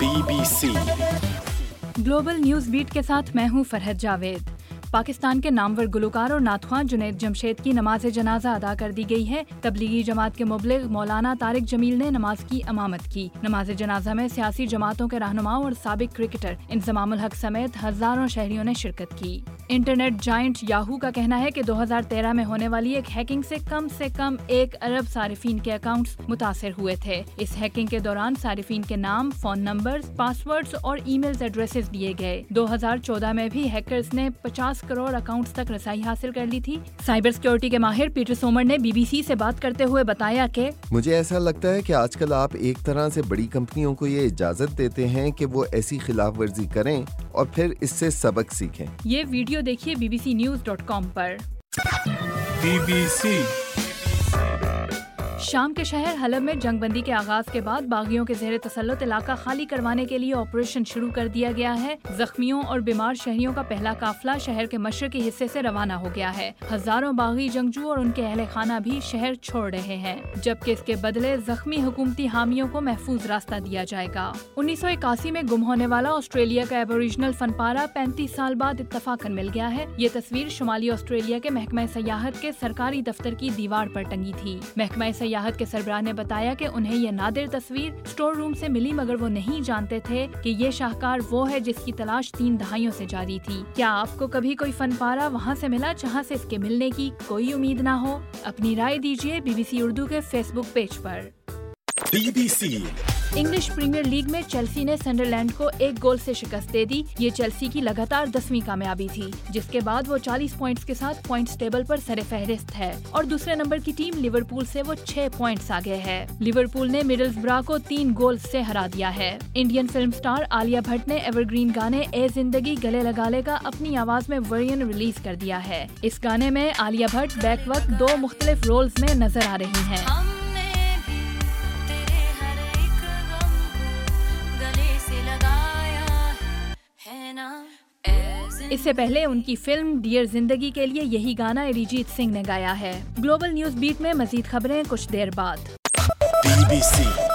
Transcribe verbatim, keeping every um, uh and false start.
Be B C global news beat کے ساتھ میں ہوں فرحت جاوید۔ پاکستان کے نامور گلوکار اور نعت جنید جمشید کی نماز جنازہ ادا کر دی گئی ہے۔ تبلیغی جماعت کے مبلغ مولانا طارق جمیل نے نماز کی امامت کی۔ نماز جنازہ میں سیاسی جماعتوں کے رہنماؤں اور سابق کرکٹر انضمام الحق سمیت ہزاروں شہریوں نے شرکت کی۔ انٹرنیٹ جائنٹ یاہو کا کہنا ہے کہ دو ہزار تیرہ میں ہونے والی ایک ہیکنگ سے کم سے کم ایک ارب صارفین کے اکاؤنٹس متاثر ہوئے تھے۔ اس ہیکنگ کے دوران صارفین کے نام، فون نمبرز، پاس ورڈز اور ای میل ایڈریسز لیے گئے۔ دو ہزار چودہ میں بھی ہیکرز نے پچاس کروڑ اکاؤنٹس تک رسائی حاصل کر لی تھی۔ سائبر سیکیورٹی کے ماہر پیٹر سومر نے بی بی سی سے بات کرتے ہوئے بتایا کہ مجھے ایسا لگتا ہے کہ آج کل آپ ایک طرح سے بڑی کمپنیوں کو یہ اجازت دیتے ہیں کہ وہ ایسی خلاف ورزی کریں اور پھر اس سے سبق سیکھیں۔ یہ ویڈیو دیکھیے B B C news dot com پر۔ بی بی سی شام کے شہر حلب میں جنگ بندی کے آغاز کے بعد باغیوں کے زیر تسلط علاقہ خالی کروانے کے لیے آپریشن شروع کر دیا گیا ہے۔ زخمیوں اور بیمار شہریوں کا پہلا قافلہ شہر کے مشرقی حصے سے روانہ ہو گیا ہے۔ ہزاروں باغی جنگجو اور ان کے اہل خانہ بھی شہر چھوڑ رہے ہیں، جبکہ اس کے بدلے زخمی حکومتی حامیوں کو محفوظ راستہ دیا جائے گا۔ انیس سو اکاسی میں گم ہونے والا آسٹریلیا کا ایبوریجنل فن پارہ پینتیس سال بعد اتفاقاً مل گیا ہے۔ یہ تصویر شمالی آسٹریلیا کے محکمہ سیاحت کے سرکاری دفتر کی دیوار پر ٹنگی تھی۔ محکمہ سیاحت کے سربراہ نے بتایا کہ انہیں یہ نادر تصویر اسٹور روم سے ملی، مگر وہ نہیں جانتے تھے کہ یہ شاہکار وہ ہے جس کی تلاش تین دہائیوں سے جاری تھی۔ کیا آپ کو کبھی کوئی فن پارہ وہاں سے ملا جہاں سے اس کے ملنے کی کوئی امید نہ ہو؟ اپنی رائے دیجیے بی بی سی اردو کے فیس بک پیج پر۔ B B C English Premier League میں چیلسی نے سنڈرلینڈ کو ایک گول سے شکست دے دی۔ یہ چیلسی کی لگاتار دسویں کامیابی تھی، جس کے بعد وہ چالیس پوائنٹس کے ساتھ پوائنٹس ٹیبل پر سر فہرست ہے اور دوسرے نمبر کی ٹیم لیورپول سے وہ چھ پوائنٹس آگے ہے۔ لیورپول نے مڈلزبرا کو تین گول سے ہرا دیا ہے۔ Indian film star Alia Bhatt نے ایور گرین گانے اے زندگی گلے لگا لے کا اپنی آواز میں ورژن ریلیز کر دیا ہے۔ اس گانے میں عالیہ بھٹ بیک وقت دو مختلف رولز میں نظر آ رہی ہیں۔ اس سے پہلے ان کی فلم ڈیئر زندگی کے لیے یہی گانا اریجیت سنگھ نے گایا ہے۔ گلوبل نیوز بیٹ میں مزید خبریں کچھ دیر بعد۔ Be B C